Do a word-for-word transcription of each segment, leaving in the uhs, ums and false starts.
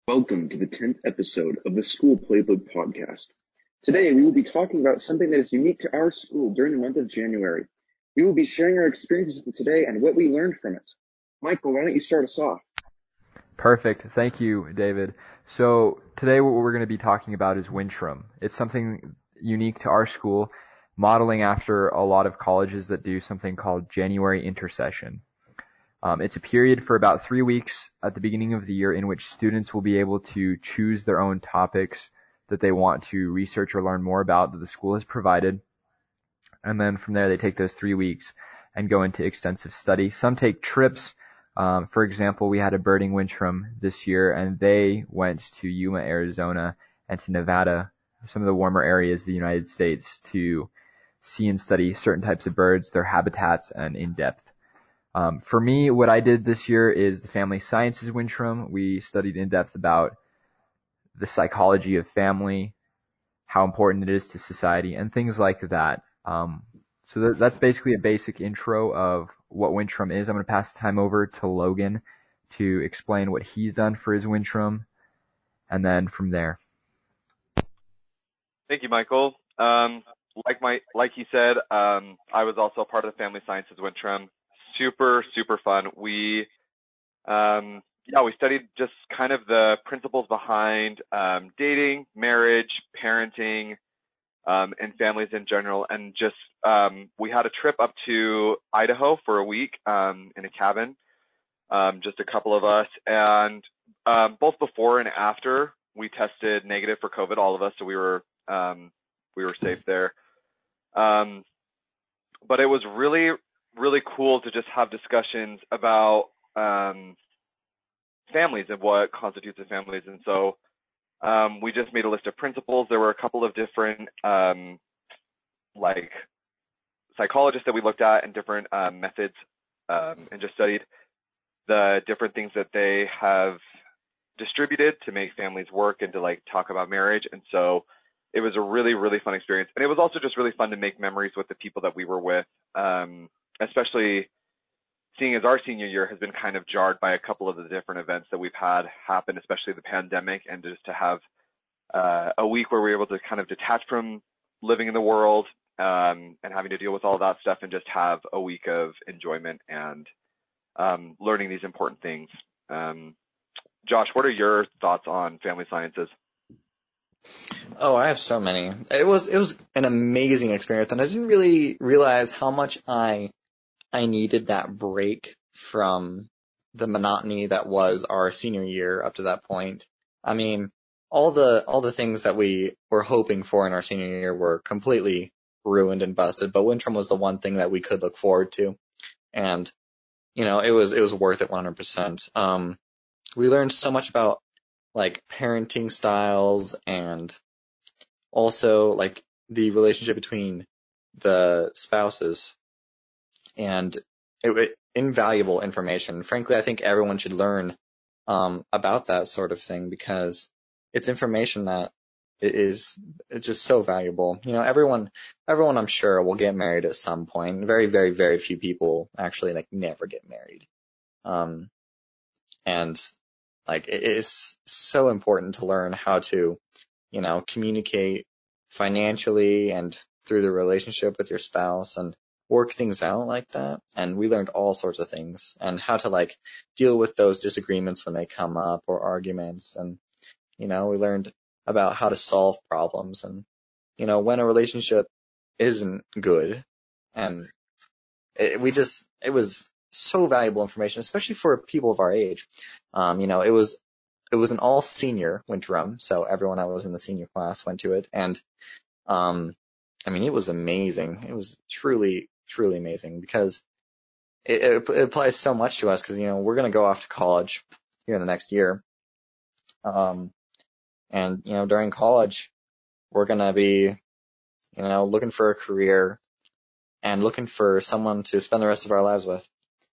Welcome to the tenth episode of the School Playbook Podcast. Today, we will be talking about something that is unique to our school during the month of January. We will be sharing our experiences with today and what we learned from it. Michael, why don't you start us off? Perfect. Thank you, David. So today what we're going to be talking about is Wintram. It's something unique to our school, modeling after a lot of colleges that do something called January Intersession. Um, it's a period for about three weeks at the beginning of the year in which students will be able to choose their own topics that they want to research or learn more about that the school has provided. And then from there, they take those three weeks and go into extensive study. Some take trips. Um, for example, we had a birding Wintram this year, and they went to Yuma, Arizona, and to Nevada, some of the warmer areas of the United States, to see and study certain types of birds, their habitats, and in depth. Um, for me, what I did this year is the Family Sciences Wintram. We studied in depth about the psychology of family, how important it is to society, and things like that. Um, so th- that's basically a basic intro of what Wintram is. I'm going to pass the time over to Logan to explain what he's done for his Wintram, and then from there. Thank you, Michael. Um, like my like he said, um, I was also a part of the Family Sciences Wintram. Super, super fun. We, um, yeah, we studied just kind of the principles behind um, dating, marriage, parenting, um, and families in general. And just um, we had a trip up to Idaho for a week um, in a cabin, um, just a couple of us, and um, both before and after we tested negative for COVID, all of us. So we were um, we were safe there. Um, but it was really really cool to just have discussions about um, families and what constitutes a families. And so um, we just made a list of principles. There were a couple of different um, like psychologists that we looked at and different um, methods um, and just studied the different things that they have distributed to make families work and to like talk about marriage. And so it was a really, really fun experience. And it was also just really fun to make memories with the people that we were with, um, especially seeing as our senior year has been kind of jarred by a couple of the different events that we've had happen, especially the pandemic, and just to have uh, a week where we were able to kind of detach from living in the world um, and having to deal with all that stuff and just have a week of enjoyment and um, learning these important things. Um, Josh, what are your thoughts on Family Sciences? Oh, I have so many. It was it was an amazing experience, and I didn't really realize how much I I needed that break from the monotony that was our senior year up to that point. I mean, all the all the things that we were hoping for in our senior year were completely ruined and busted, but Wintram was the one thing that we could look forward to, and you know, it was it was worth it one hundred percent. Um, we learned so much about like parenting styles and also like the relationship between the spouses and it, it, invaluable information. Frankly, I think everyone should learn um, about that sort of thing because it's information that is it's just so valuable. You know, everyone, everyone I'm sure will get married at some point. Very, very, very few people actually like never get married. Um, and like it is so important to learn how to, you know, communicate financially and through the relationship with your spouse and work things out like that. And we learned all sorts of things and how to like deal with those disagreements when they come up or arguments. And, you know, we learned about how to solve problems and, you know, when a relationship isn't good. And it, we just, it was so valuable information, especially for people of our age. Um, you know, it was it was an all senior Wintram, so everyone that was in the senior class went to it, and um, I mean, it was amazing. It was truly, truly amazing because it, it, it applies so much to us because you know we're gonna go off to college here in the next year, um, and you know during college we're gonna be you know looking for a career and looking for someone to spend the rest of our lives with,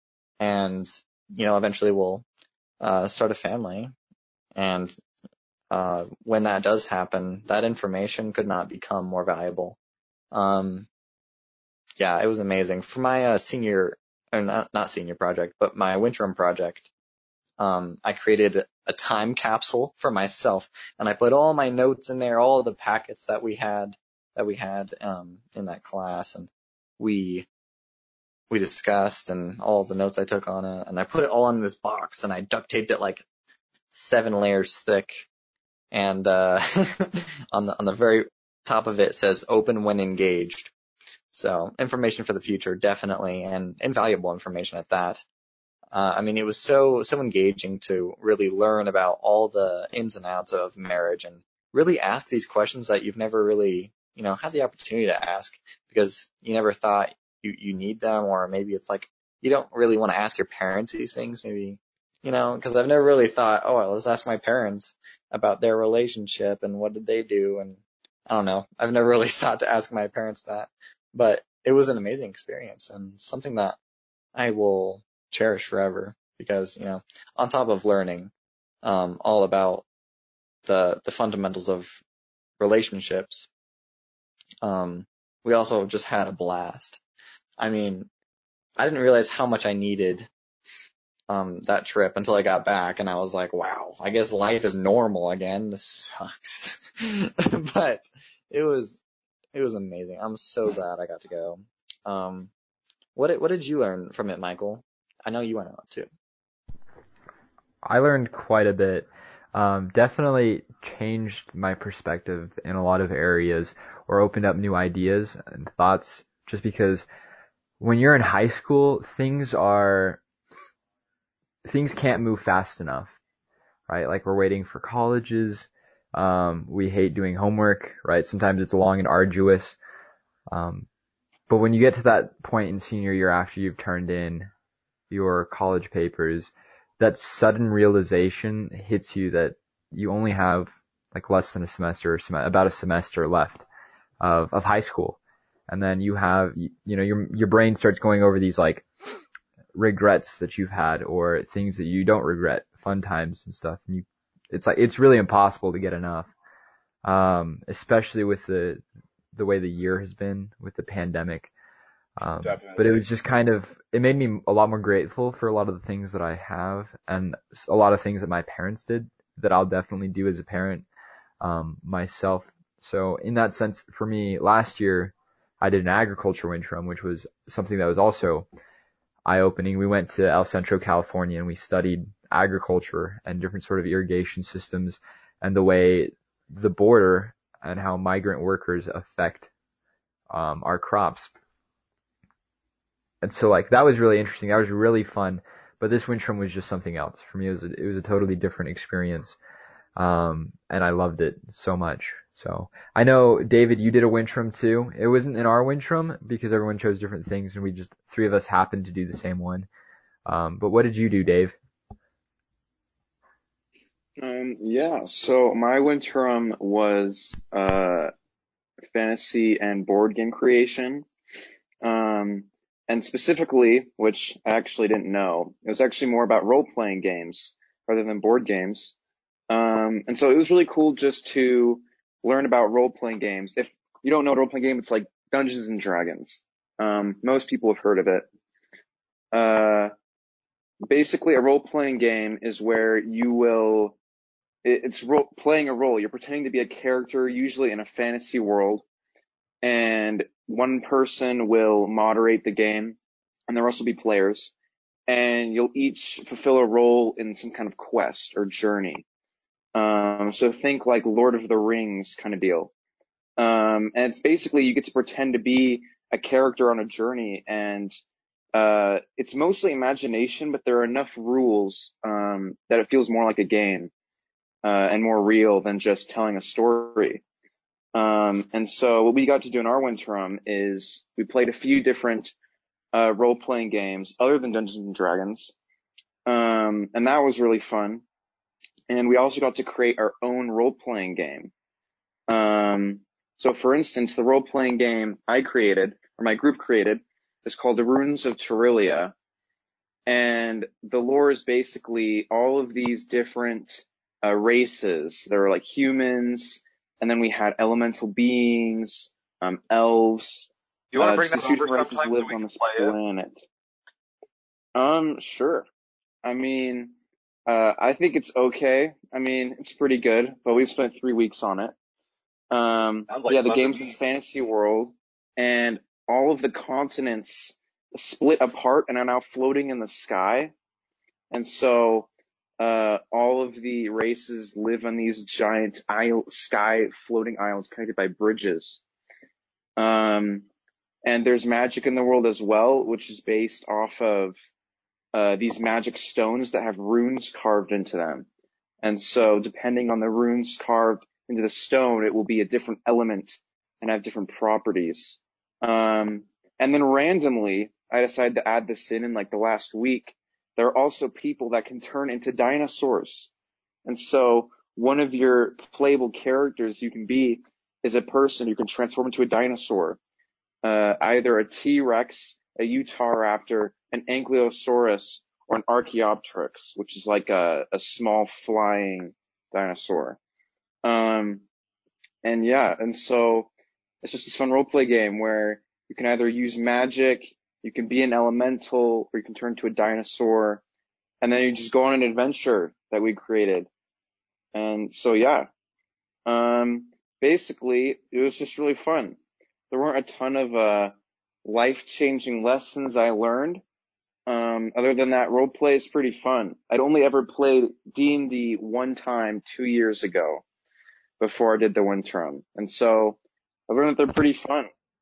and you know eventually we'll uh, start a family. And uh, when that does happen, that information could not become more valuable. Um, yeah, it was amazing. For my uh, senior, or not, not senior project, but my Wintram project, um, I created a time capsule for myself, and I put all my notes in there, all of the packets that we had that we had um, in that class, and we we discussed, and all the notes I took on it, and I put it all in this box, and I duct taped it like seven layers thick, and uh, on the on the very top of it says "Open when engaged." So information for the future, definitely, and invaluable information at that. Uh, I mean, it was so so engaging to really learn about all the ins and outs of marriage and really ask these questions that you've never really, you know, had the opportunity to ask because you never thought you, you need them, or maybe it's like you don't really want to ask your parents these things, maybe, you know, because I've never really thought, oh, well, let's ask my parents about their relationship and what did they do, and I don't know. I've never really thought to ask my parents that, but it was an amazing experience and something that I will cherish forever because, you know, on top of learning um, all about the the fundamentals of relationships, um, we also just had a blast. I mean, I didn't realize how much I needed um, that trip until I got back, and I was like, wow, I guess life is normal again. This sucks. But it was it was amazing. I'm so glad I got to go. Um, what did, what did you learn from it, Michael? I know you went out too. I learned quite a bit. Um, definitely changed my perspective in a lot of areas or opened up new ideas and thoughts just because when you're in high school, things are, things can't move fast enough, right? Like we're waiting for colleges. Um, we hate doing homework, right? Sometimes it's long and arduous. Um, but when you get to that point in senior year after you've turned in your college papers, that sudden realization hits you that you only have like less than a semester or sem- about a semester left of, of high school. And then you have, you, you know, your, your brain starts going over these like regrets that you've had or things that you don't regret, fun times and stuff. And you, it's like, it's really impossible to get enough. Um, especially with the, the way the year has been with the pandemic. Um, but it was just kind of, it made me a lot more grateful for a lot of the things that I have and a lot of things that my parents did that I'll definitely do as a parent, um, myself. So in that sense, for me, last year, I did an agriculture Wintrum, which was something that was also eye-opening. We went to El Centro, California, and we studied agriculture and different sort of irrigation systems and the way the border and how migrant workers affect um, our crops. And so like that was really interesting. That was really fun. But this Wintrum was just something else. For me, it was a, it was a totally different experience. Um, and I loved it so much. So I know, David, you did a Wintrum too. It wasn't in our Wintrum because everyone chose different things and we just, three of us happened to do the same one. Um, but what did you do, Dave? Um, yeah, so my Wintrum was uh, fantasy and board game creation. Um, and specifically, which I actually didn't know, it was actually more about role-playing games rather than board games. Um, and so it was really cool just to learn about role-playing games. If you don't know a role-playing game, it's like Dungeons and Dragons. Um, most people have heard of it. Uh, basically a role-playing game is where you will, it's role, playing a role. You're pretending to be a character, usually in a fantasy world, and one person will moderate the game, and there will also be players, and you'll each fulfill a role in some kind of quest or journey. Um, so think like Lord of the Rings kind of deal. Um, and it's basically you get to pretend to be a character on a journey, and uh, it's mostly imagination, but there are enough rules um, that it feels more like a game uh, and more real than just telling a story. Um, and so what we got to do in our Wintrum is we played a few different uh, role-playing games other than Dungeons and Dragons, um, and that was really fun. And we also got to create our own role-playing game. Um, so for instance, the role-playing game I created, or my group created, is called The Runes of Terillia. And the lore is basically all of these different uh, races. There are like humans, and then we had elemental beings, um, elves. You want to uh, bring just that these different over races sometime so live we on can this play it? planet. Um, sure. I mean, Uh, I think it's okay. I mean, it's pretty good, but we spent three weeks on it. Um, Sounds like yeah, the fun to game's a me. fantasy world, and all of the continents split apart and are now floating in the sky. And so, uh, all of the races live on these giant isle, sky floating islands connected by bridges. Um, and there's magic in the world as well, which is based off of, uh, these magic stones that have runes carved into them. And so depending on the runes carved into the stone, it will be a different element and have different properties. Um, and then randomly, I decided to add this in in like the last week. There are also people that can turn into dinosaurs. And so one of your playable characters you can be is a person who can transform into a dinosaur, uh, either a T-Rex, a Utahraptor, an Ankylosaurus, or an Archaeopteryx, which is like a, a small flying dinosaur. Um, and yeah, and so it's just this fun role play game where you can either use magic, you can be an elemental, or you can turn into a dinosaur, and then you just go on an adventure that we created. And so yeah, um, basically it was just really fun. There weren't a ton of, uh, life-changing lessons I learned. Um, other than that, role play is pretty fun. I'd only ever played D and D one time two years ago before I did the Wintrum. And so I learned that they're pretty fun.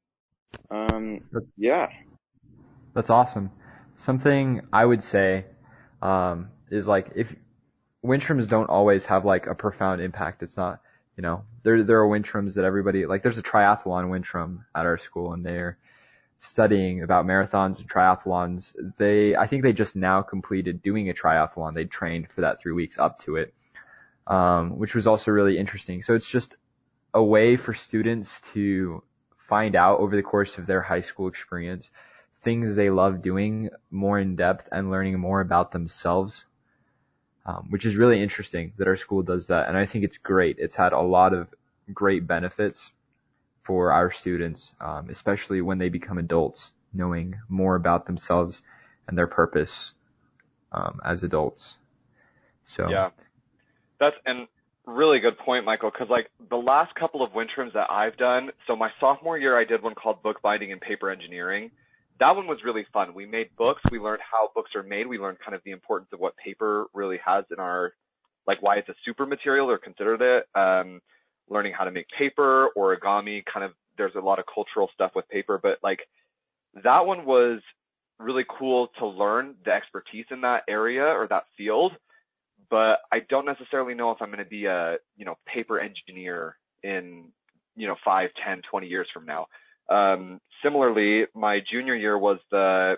Um, yeah. That's awesome. Something I would say um, is like if Wintrums don't always have like a profound impact. It's not, you know, there there are Wintrums that everybody like. There's a triathlon Wintrum at our school, and they're studying about marathons and triathlons. They, I think they just now completed doing a triathlon. They trained for that three weeks up to it, um, which was also really interesting. So it's just a way for students to find out over the course of their high school experience things they love doing more in depth and learning more about themselves, um, which is really interesting that our school does that. And I think it's great. It's had a lot of great benefits for our students, um, especially when they become adults, knowing more about themselves and their purpose um, as adults. So Yeah, that's and really good point, Michael. Because like the last couple of Wintrums that I've done, so my sophomore year I did one called Bookbinding and Paper Engineering. That one was really fun. We made books. We learned how books are made. We learned kind of the importance of what paper really has in our, like why it's a super material or considered it. Um, learning how to make paper, origami, kind of, there's a lot of cultural stuff with paper, but like that one was really cool to learn the expertise in that area or that field. But I don't necessarily know if I'm going to be a, you know, paper engineer in, you know, five, ten, twenty years from now. Um, similarly, my junior year was the,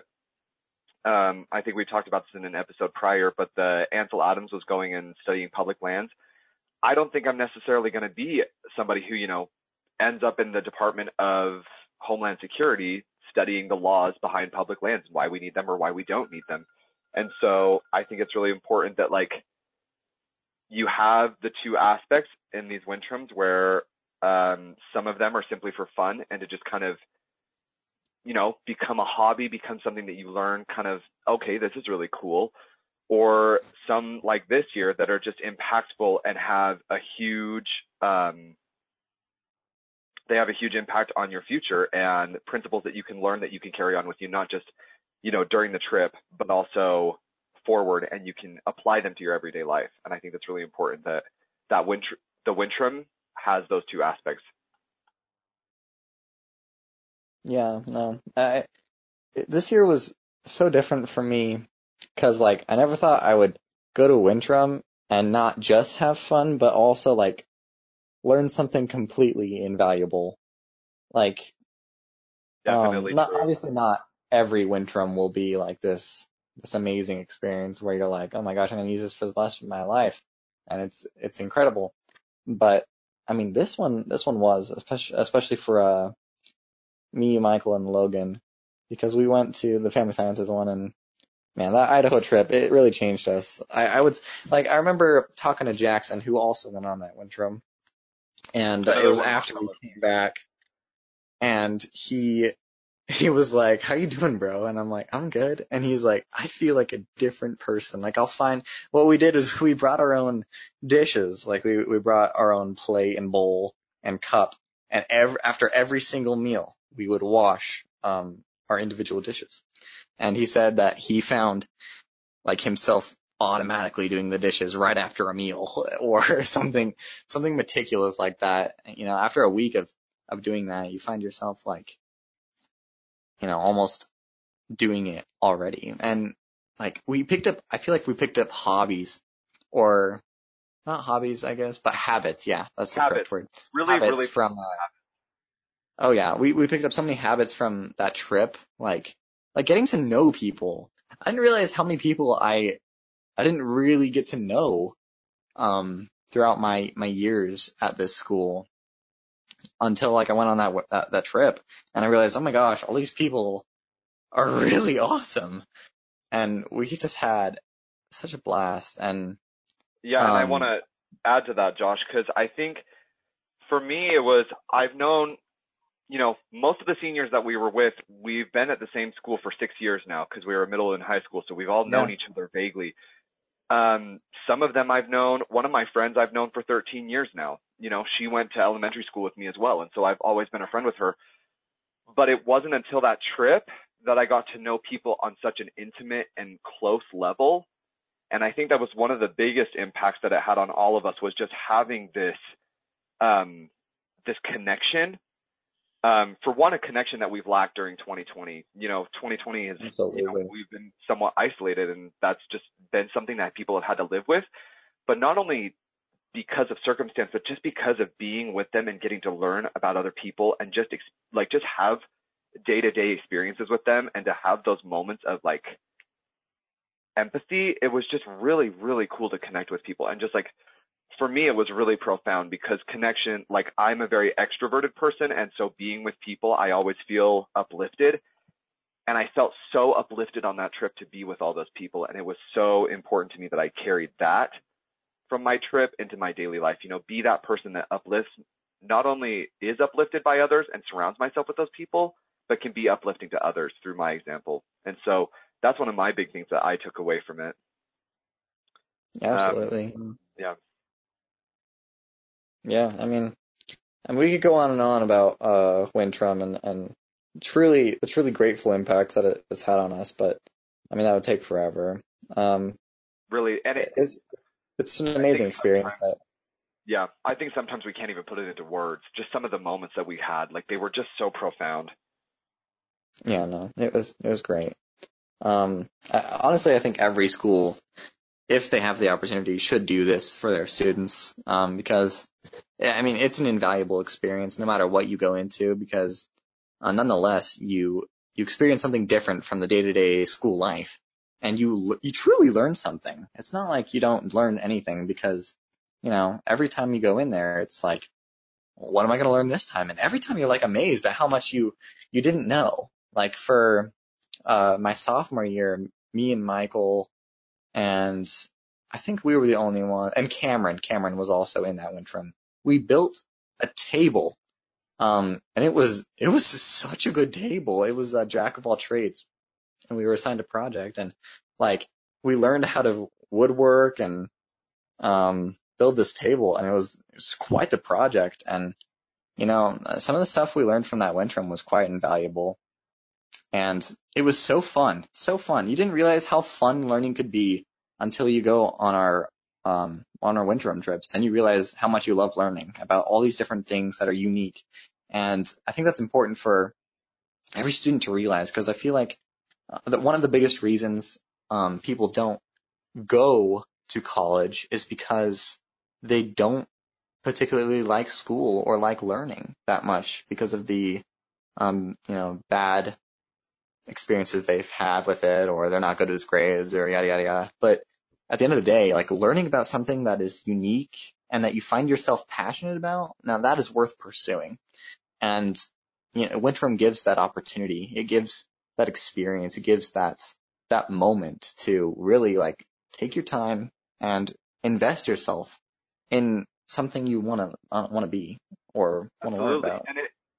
um, I think we talked about this in an episode prior, but the Ansel Adams was going and studying public lands. I don't think I'm necessarily going to be somebody who, you know, ends up in the Department of Homeland Security studying the laws behind public lands and why we need them or why we don't need them. And so I think it's really important that like you have the two aspects in these Wintrums where um, some of them are simply for fun and to just kind of, you know, become a hobby, become something that you learn kind of, okay, this is really cool. Or some like this year that are just impactful and have a huge, um, they have a huge impact on your future and principles that you can learn that you can carry on with you, not just, you know, during the trip, but also forward, and you can apply them to your everyday life. And I think that's really important that that Wintr- the Wintrum has those two aspects. Yeah, no. I, this year was so different for me because, like, I never thought I would go to Wintrum and not just have fun, but also, like, learn something completely invaluable. Like, um, Definitely not true. obviously not every Wintrum will be like this this amazing experience where you're like, oh my gosh, I'm gonna use this for the rest of my life, and it's it's incredible. But I mean, this one this one was especially especially for uh me, Michael, and Logan, because we went to the Family Sciences one, and man, that Idaho trip, it really changed us. I, I would like I remember talking to Jackson, who also went on that Wintrum, and it Another was one of my after we fellow. came back, and he he was like, "How you doing, bro?" And I'm like, "I'm good." And he's like, "I feel like a different person. Like I'll find." What we did is we brought our own dishes. Like we we brought our own plate and bowl and cup, and every after every single meal, we would wash um our individual dishes. And he said that he found like himself automatically doing the dishes right after a meal or something something meticulous like that. You know, after a week of of doing that, you find yourself like, you know, almost doing it already. And like we picked up, I feel like we picked up hobbies or not hobbies, I guess, but habits. Yeah, that's the Habits. correct word. Really, Habits really from, uh, oh yeah, we, we picked up so many habits from that trip. Like, like getting to know people. I didn't realize how many people I, I didn't really get to know, um, throughout my, my years at this school until like I went on that, that, that trip and I realized, oh my gosh, all these people are really awesome. And we just had such a blast. And Yeah, and I want um, to add to that, Josh, because I think for me it was I've known, you know, most of the seniors that we were with, we've been at the same school for six years now because we were middle and high school, so we've all yeah, known each other vaguely. Um, some of them I've known. One of my friends I've known for thirteen years now. You know, she went to elementary school with me as well, and so I've always been a friend with her. But it wasn't until that trip that I got to know people on such an intimate and close level. And I think that was one of the biggest impacts that it had on all of us was just having this, um, this connection. Um, for one, a connection that we've lacked during twenty twenty. You know, twenty twenty is, you know, absolutely. we've been somewhat isolated, and that's just been something that people have had to live with. But not only because of circumstance, but just because of being with them and getting to learn about other people and just ex- like just have day to day experiences with them and to have those moments of like empathy. It was just really, really cool to connect with people. And just like, for me, it was really profound because connection, like I'm a very extroverted person. And so being with people, I always feel uplifted. And I felt so uplifted on that trip to be with all those people. And it was so important to me that I carried that from my trip into my daily life. You know, be that person that uplifts, not only is uplifted by others and surrounds myself with those people, but can be uplifting to others through my example. And so that's one of my big things that I took away from it. Um, Absolutely. yeah. Yeah, I mean, and we could go on and on about uh Wintrum and and truly the truly grateful impacts that it, it's had on us, but I mean that would take forever. Um, Really. And it, it's it's an I think amazing experience sometimes, that. yeah, I think sometimes we can't even put it into words. Just some of the moments that we had, like they were just so profound. Yeah, no, it was it was great. Um, I, honestly, I think every school, if they have the opportunity, should do this for their students. Um, because yeah, I mean, it's an invaluable experience no matter what you go into, because uh, nonetheless, you you experience something different from the day-to-day school life, and you l- you truly learn something. It's not like you don't learn anything because, you know, every time you go in there, it's like, what am I going to learn this time? And every time you're like amazed at how much you you didn't know. Like for uh, my sophomore year, me and Michael and I think we were the only one, and Cameron. Cameron was also in that Wintrum. We built a table, um, and it was it was such a good table. It was a jack of all trades, and we were assigned a project, and like we learned how to woodwork and um, build this table, and it was it was quite the project. And you know, some of the stuff we learned from that Wintrum was quite invaluable. And it was so fun, so fun. You didn't realize how fun learning could be until you go on our um, on our Wintrum trips. Then you realize how much you love learning about all these different things that are unique. And I think that's important for every student to realize, because I feel like uh, that one of the biggest reasons um, people don't go to college is because they don't particularly like school or like learning that much because of the um, you know, bad experiences they've had with it, or they're not good at grades, or yada yada yada. But at the end of the day, like learning about something that is unique and that you find yourself passionate about, now that is worth pursuing. And you know, Wintrum gives that opportunity. It gives that experience. It gives that that moment to really like take your time and invest yourself in something you want to uh, want to be or want to learn Absolutely. about. And it,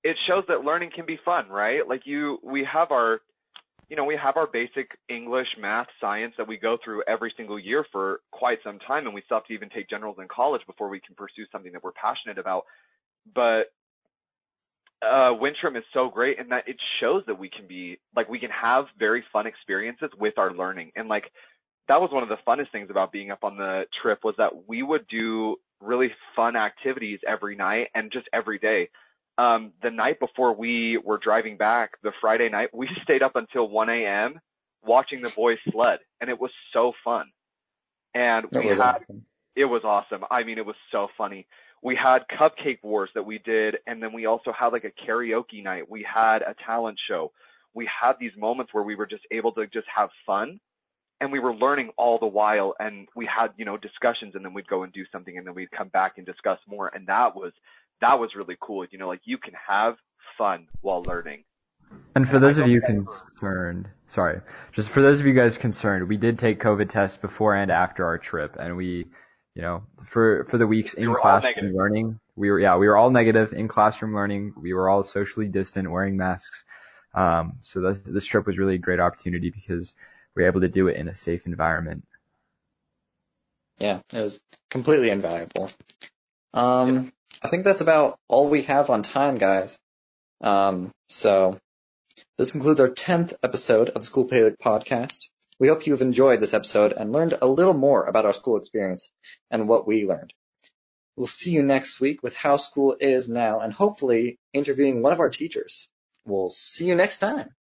it shows that learning can be fun, right? Like you, we have our, you know, we have our basic English, math, science that we go through every single year for quite some time, and we still have to even take generals in college before we can pursue something that we're passionate about. But uh, Wintram is so great in that it shows that we can be, like, we can have very fun experiences with our learning. And like, that was one of the funnest things about being up on the trip, was that we would do really fun activities every night and just every day. Um, the night before we were driving back, the Friday night, we stayed up until one a.m. watching the boys sled, and it was so fun. And That we was had, awesome. it was awesome. I mean, it was so funny. We had cupcake wars that we did, and then we also had like a karaoke night. We had a talent show. We had these moments where we were just able to just have fun, and we were learning all the while, and we had, you know, discussions, and then we'd go and do something, and then we'd come back and discuss more. And that was, that was really cool. You know, like, you can have fun while learning. And for And I those of don't you think I ever- concerned, sorry, just for those of you guys concerned, we did take COVID tests before and after our trip, and we, you know, for for the weeks We in were all classroom negative. learning, we were yeah, we were all negative in classroom learning. We were all socially distant, wearing masks. Um, so the, this trip was really a great opportunity because we were able to do it in a safe environment. Yeah, it was completely invaluable. Um, I think that's about all we have on time, guys. Um, so this concludes our tenth episode of the School Playbook Podcast. We hope you've enjoyed this episode and learned a little more about our school experience and what we learned. We'll see you next week with how school is now and hopefully interviewing one of our teachers. We'll see you next time.